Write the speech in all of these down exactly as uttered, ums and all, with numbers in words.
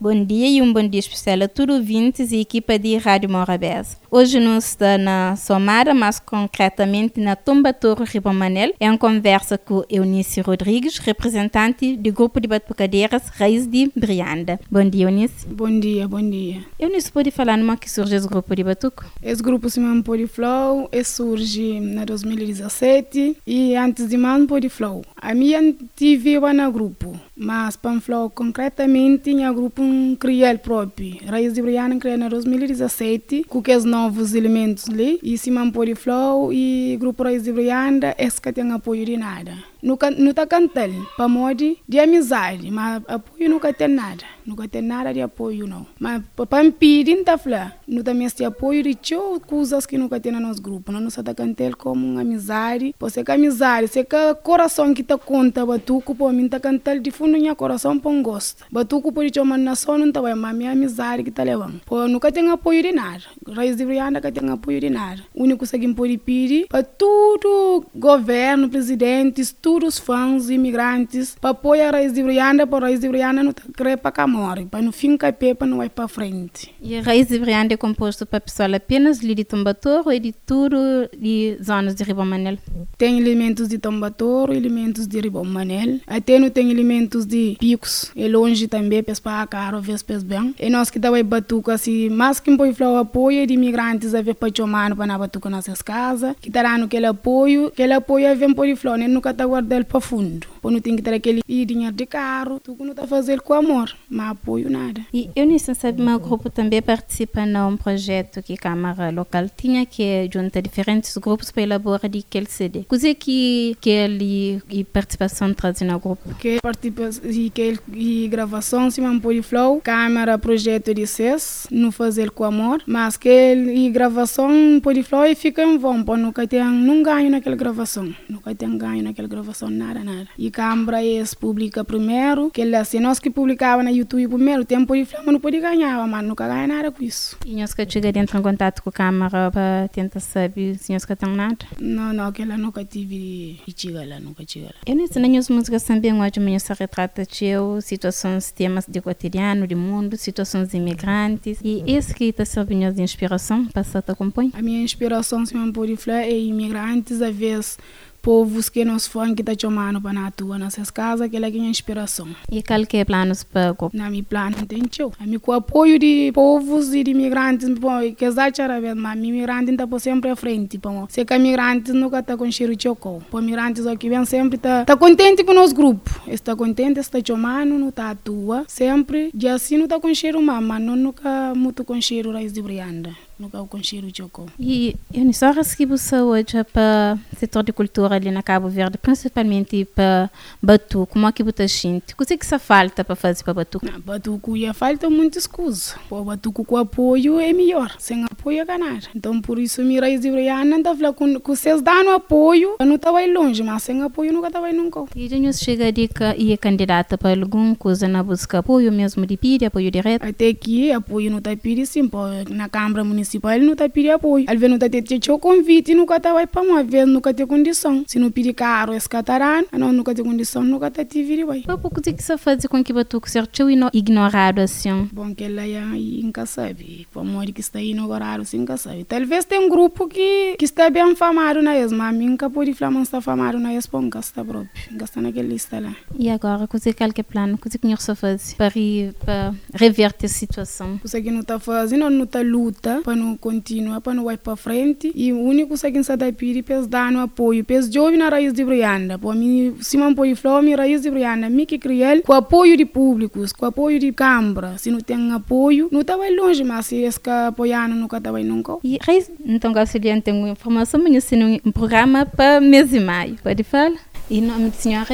Bom dia e um bom dia especial a todos os ouvintes e equipa de Rádio Morabeza. Hoje nós estamos na Somara, mas concretamente na Tombatoro Ribomanel, em conversa com Eunice Rodrigues, representante do grupo de batucadeiras Raiz de Brianda. Bom dia, Eunice. Bom dia, bom dia. Eunice, pode falar numa que surge esse grupo de batuco? Esse grupo se chama Podiflow, e surge em dois mil e dezessete e antes de mais Podiflow. A minha tive no grupo, mas para Flow concretamente tinha grupo um criel próprio. Raiz de Brianda criou em dois mil e dezessete com os novos elementos ali e se chama Podiflow e grupo Raiz de Brianda esse que tem apoio de nada. Nunca está cantando para modo de amizade, mas apoio nunca tem nada. Nunca tem nada de apoio, não. Mas para pedir, não está falando. Não tem esse apoio de tchau, coisas que nunca tem no nosso grupo. Não está cantando como uma amizade. Você que amizade, você que coração que está conta, batuco, para mim está cantando de fundo do coração para um gosto. Batuco por isso, mas não só não está bem, mas minha amizade que está levando. Pô, nunca tem apoio de nada. Raiz de Brianda que tem apoio de nada. O único que pode pedir para todo governo, presidentes, todos os fãs imigrantes, para apoiar a Raiz de Brianda, para a Raiz de Brianda não querer para cá morrer, para não ficar pé, para não ir para frente. E a Raiz de Brianda é composto para pessoal apenas de Tombatoro ou de tudo de zonas de Ribomanel? Tem elementos de Tombatoro, elementos de Ribomanel, até não tem elementos de Picos, é longe também, para caro, às vezes bem. E nós que estamos batuca assim, mais que um pouco apoio de imigrantes a ver para chamar para batuca nas casas, que está dando aquele apoio, aquele apoio a ver para flor, nunca está guardando para fundo. Não tem que ter aquele dinheiro de carro, tu não está fazendo com amor, mas apoio nada. E eu nem sabe, meu grupo também participa num projeto que a Câmara Local tinha, que junta diferentes grupos para elaborar de aquele C D. Coisa que que ele e participação trazem no grupo? Que participação e que e gravação se chama Podiflow, Câmara projeto de C E S, não fazer com amor, mas que e gravação Podiflow e fica em vão, para nunca tem não ganho naquela gravação, nunca tem ganho naquela gravação, nada, nada. E Câmara esse publica primeiro, que ele assim, nós que publicava na YouTube primeiro, tempo de flama não pode ganhar, mas nunca ganha nada com isso. E nós que chega dentro em contato com a Câmara para tentar saber se nós que tem nada? Não, não, aquela nunca tive e chega lá, nunca chega lá. Eu nem sei, nas músicas também hoje amanhã se retrata de situações, temas de cotidiano, de mundo, situações de imigrantes, e esse que está servindo de inspiração para se te compõe? A minha inspiração, se me pode falar, é imigrantes, às vezes, povos que nós fomos que está chamando para na tua nossas casas, que é a minha inspiração. E qual que é planos para o grupo? Na minha plano tem tchau. A minha com apoio de povos e de imigrantes, que já tinha mas imigrantes está sempre à frente, pô. Se que imigrantes nunca está com cheiro de chocolate. Para imigrantes aqui vem sempre tá tá contente com o nosso grupo. Está contente, está chamando, não está à tua, sempre. E assim não está com cheiro mas não nunca muito com cheiro Raiz de Brianda. Nunca com cheiro de chocolate. E eu não só recebo saúde para o setor de cultura ali na Cabo Verde, principalmente para Batuco, como é que você sente? O que é que falta para fazer para Batuco? Na Batuco ia falta muitas coisas. Para Batuco com apoio é melhor, sem apoio é ganhar. Então por isso me Raiz de Brianda não está falando com, com vocês dando apoio, eu não estava longe, mas sem apoio nunca estava nunca. E a gente chega a dica e é candidata para alguma coisa na busca apoio mesmo de pedir apoio direto? Até aqui apoio não está pedindo sim, na Câmara Municipal ele não está pedindo apoio. Às vezes não está tendo convite e nunca está vai para uma vez, nunca tem condição. Se não pedir caro, esse catarano, não nunca tem condição, nunca está te vir vai. Para pouco de que você faz com que Batuco certo e ignorado assim? Bom, que ela aí nunca sabe. Para morrer que está aí ignorado, assim, nunca sabe. Talvez tenha um grupo que, que está bem famado na ESMA, mas nunca pode falar que está famado na ESPA, nunca está próprio, nunca está naquela lista lá. E agora, o que é que plano? O que é que você faz para, para reverter a situação? O que não está fazendo, não está luta para não continuar, para não ir para frente. E o único que está pedindo é dar apoio. Para os jovens na Raiz de Brianda, para mim, se não pode falar, minha Raiz de Brianda, me que criei com apoio de públicos, com apoio de Câmara. Se não tem apoio, não está bem longe, mas se esse que apoiando nunca está bem nunca. E Raiz, então, Gauciliano tem uma informação, mas eu sei um programa para mês e maio. Pode falar? E nome da senhora?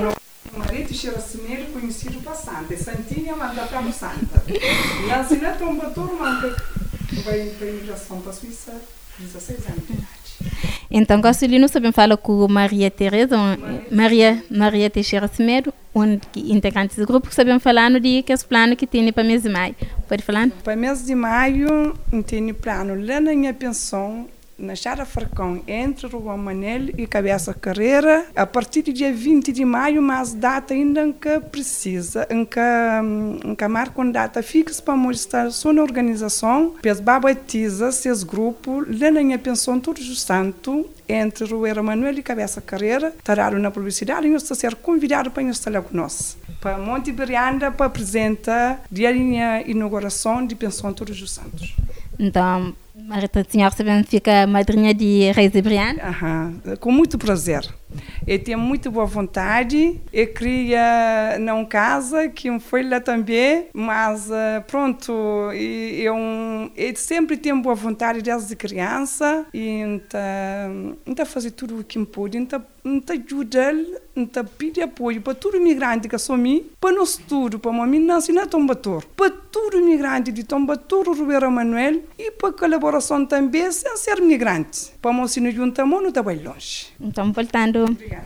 Meu marido chama-se Nero, conhecido para Santa. Santinha manda para o Santa. E a Zina Tombatoro manda vai para a imigração para a Suíça, dezesseis anos de idade. Então, Gauciliano sabem falar com Maria Tereza, Maria, Maria Teixeira Semedo, um integrante do grupo, que sabem falar no dia que os planos que tem para mês de maio. Pode falar? Para mês de maio, tem plano lá na minha pensão, na Chara Farcão, entre Rua Manel e Cabeça Carreira, a partir do dia vinte de maio, mas data ainda que precisa, em que, em que marca uma data fixa para mostrar só na organização, para babatiza esses grupos, lá na minha pensão todo santo, entre Rua Manuel e Cabeça Carreira, tararam na publicidade e nós estamos a ser convidados para estar conosco. Para Monte Brianda, para apresentar a linha inauguração de pensão todos os santos. Então, a senhora sabendo fica madrinha de Reis de Brianda? Aham, com muito prazer. Eu tenho muito boa vontade. Eu queria não casa, que foi lá também, mas pronto, eu, eu sempre tenho boa vontade desde criança e então, então fazer tudo o que me pode, então, então ajudar, então pedir apoio para todo imigrante que sou mim, para nós tudo, para mim não se não Tombator, para todo imigrante de Tombator, Ribeira Manuel e para a colaboração também sem ser migrante, para nós se não juntamos não está bem longe. Então voltando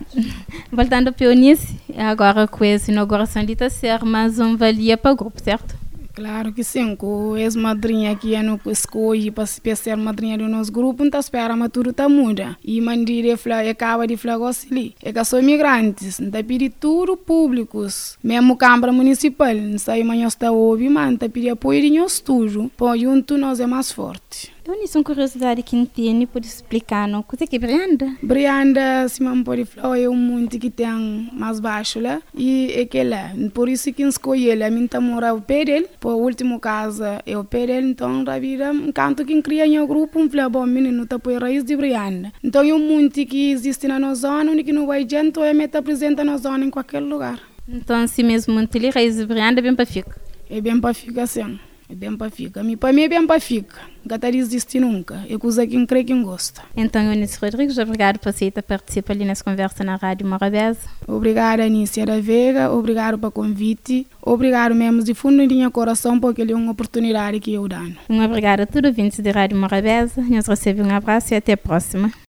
Voltando para o início, agora com essa inauguração de ser mais um valia para o grupo, certo? Claro que sim, com essa madrinha que é no escolhe para ser madrinha do nosso grupo, então espera que tudo está muda. E mandire acaba de falar ali, é que são imigrantes, então pedir tudo públicos, mesmo Câmara Municipal, não sei amanhã está ouvindo, mas então pedir apoio de nós tudo, para junto nós é mais forte. Eu nisso uma curiosidade que não tem, pode explicar, não? O que é Brianda? Brianda, se não pode falar, é um monte que tem mais baixo lá, e é que lá, por isso que escolhi ele, a mim está morando ao pé dele, por último caso é o pé dele, então a vida, enquanto que cria em um grupo, um falei, bom, menino, está por raiz de Brianda. Então é um monte que existe na nossa zona, onde que não vai gente, ou é meta apresenta na zona em qualquer lugar. Então, assim mesmo, monte ali, raiz de Brianda, é bem para ficar? É bem para ficar, sim. É bem para ficar. Para mim é bem para ficar. Não está existe nunca. É coisa que creio que gosta. Então, Eunice Rodrigues, obrigado por aceitar participar ali nessa conversa na Rádio Morabeza. Obrigada, Anícia da Vega. Obrigado pelo convite. Obrigado mesmo de fundo do meu coração, porque é uma oportunidade que eu dou. Um obrigado a todos os ouvintes da Rádio Morabeza. Nós recebemos um abraço e até a próxima.